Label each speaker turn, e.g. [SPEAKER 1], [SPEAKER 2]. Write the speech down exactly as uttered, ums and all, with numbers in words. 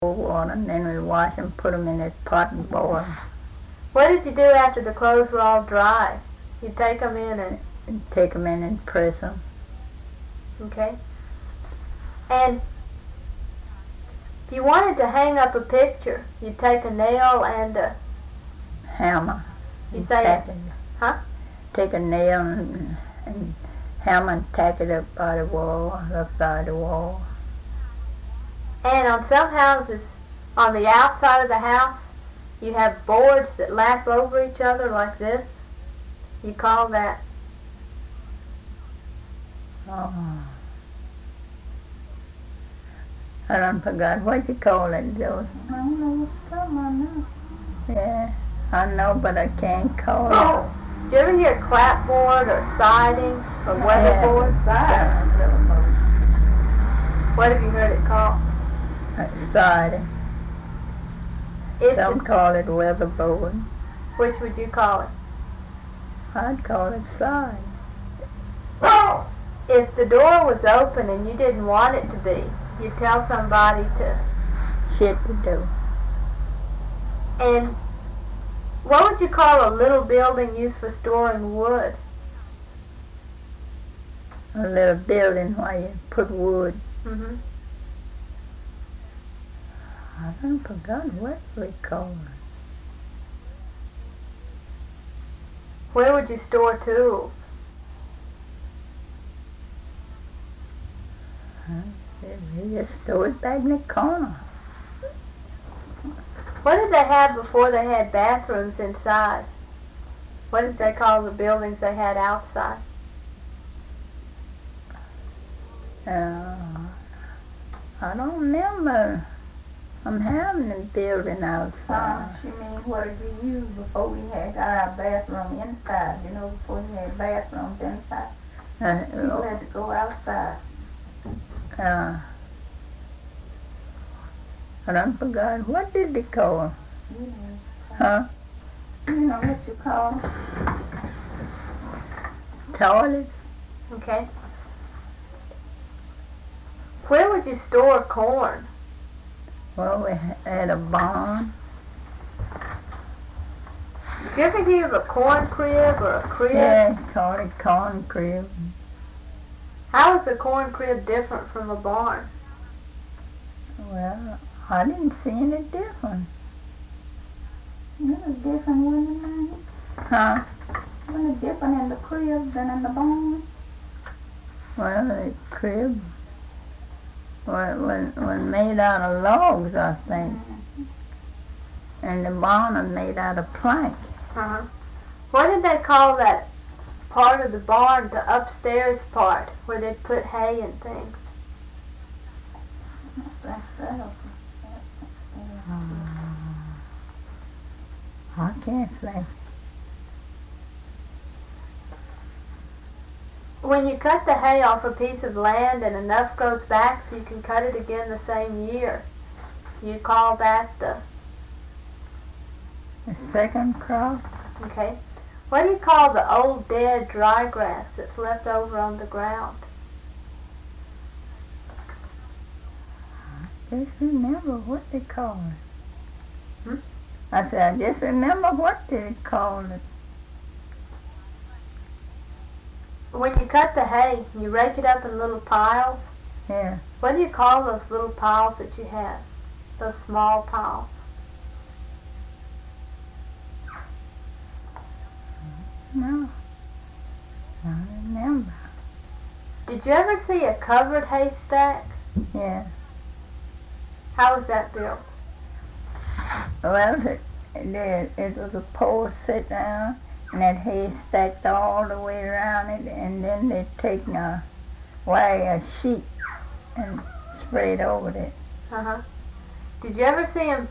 [SPEAKER 1] water, and then we wash them, put them in this pot and boil them.
[SPEAKER 2] What did you do after the clothes were all dry? You take them in and...
[SPEAKER 1] and take them in and press them.
[SPEAKER 2] Okay. And if you wanted to hang up a picture, you'd take a nail and a...
[SPEAKER 1] hammer.
[SPEAKER 2] You say...
[SPEAKER 1] Tack it.
[SPEAKER 2] Huh?
[SPEAKER 1] Take a nail and, and hammer and tack it up by the wall, upside the wall.
[SPEAKER 2] And on some houses, on the outside of the house, you have boards that lap over each other like this. You call that...
[SPEAKER 1] Oh. I done forgot what you call it, Joe.
[SPEAKER 3] I don't know what's talking about now.
[SPEAKER 1] Yeah, I know, but I can't call
[SPEAKER 2] Oh.
[SPEAKER 1] it.
[SPEAKER 2] Did you ever hear clapboard or siding or weatherboard?
[SPEAKER 1] Yeah.
[SPEAKER 2] What have you heard it called?
[SPEAKER 1] Siding.
[SPEAKER 2] If
[SPEAKER 1] Some
[SPEAKER 2] the,
[SPEAKER 1] call it weatherboard.
[SPEAKER 2] which would you call it?
[SPEAKER 1] I'd call it siding.
[SPEAKER 2] If the door was open and you didn't want it to be, you'd tell somebody to...
[SPEAKER 1] Shut the door.
[SPEAKER 2] And what would you call a little building used for storing wood?
[SPEAKER 1] A little building where you put wood.
[SPEAKER 2] Mm-hmm.
[SPEAKER 1] I done forgot what we call it.
[SPEAKER 2] Where would you store tools?
[SPEAKER 1] Huh? We just throw it back in the corner.
[SPEAKER 2] What did they have before they had bathrooms inside? What did they call the buildings they had outside?
[SPEAKER 1] Uh, I don't remember. I'm having a building
[SPEAKER 3] Uh,
[SPEAKER 1] outside.
[SPEAKER 3] she mean, what did you use before we had got our bathroom inside? You know, before we had bathrooms inside,
[SPEAKER 1] Uh,
[SPEAKER 3] people had to go outside.
[SPEAKER 1] uh, I done forgot. What did they call it?
[SPEAKER 3] You know,
[SPEAKER 1] Huh?
[SPEAKER 3] you know what you call them?
[SPEAKER 1] Toilets?
[SPEAKER 2] Okay. Where would you store corn?
[SPEAKER 1] Well, we had a barn.
[SPEAKER 2] Did you ever hear of a corn crib or a crib?
[SPEAKER 1] Yeah, called it corn crib.
[SPEAKER 2] How is a corn crib different from a barn?
[SPEAKER 1] Well, I didn't see any difference.
[SPEAKER 3] It was different, wasn't it?
[SPEAKER 1] Huh?
[SPEAKER 3] Wasn't it different in the crib than in the barn?
[SPEAKER 1] Well, the crib was, was, was made out of logs, I think. And the barn was made out of plank.
[SPEAKER 2] Uh-huh. What did they call that part of the barn, the upstairs part, where they put hay and things?
[SPEAKER 3] That's that.
[SPEAKER 1] I can't say.
[SPEAKER 2] When you cut the hay off a piece of land and enough grows back so you can cut it again the same year, you call that the...
[SPEAKER 1] The second crop?
[SPEAKER 2] Okay. What do you call the old dead dry grass that's left over on the ground?
[SPEAKER 1] I just remember what they call it.
[SPEAKER 2] Hmm?
[SPEAKER 1] I said, I just remember what they called it.
[SPEAKER 2] When you cut the hay, you rake it up in little piles.
[SPEAKER 1] Yeah.
[SPEAKER 2] What do you call those little piles that you have? Those small piles?
[SPEAKER 1] No. I remember.
[SPEAKER 2] Did you ever see a covered haystack?
[SPEAKER 1] Yeah.
[SPEAKER 2] How was that built?
[SPEAKER 1] Well, it, it, it was a pole sit down, and that hay stacked all the way around it, and then they'd taken a wire sheet and sprayed over it.
[SPEAKER 2] Uh-huh. Did you ever see them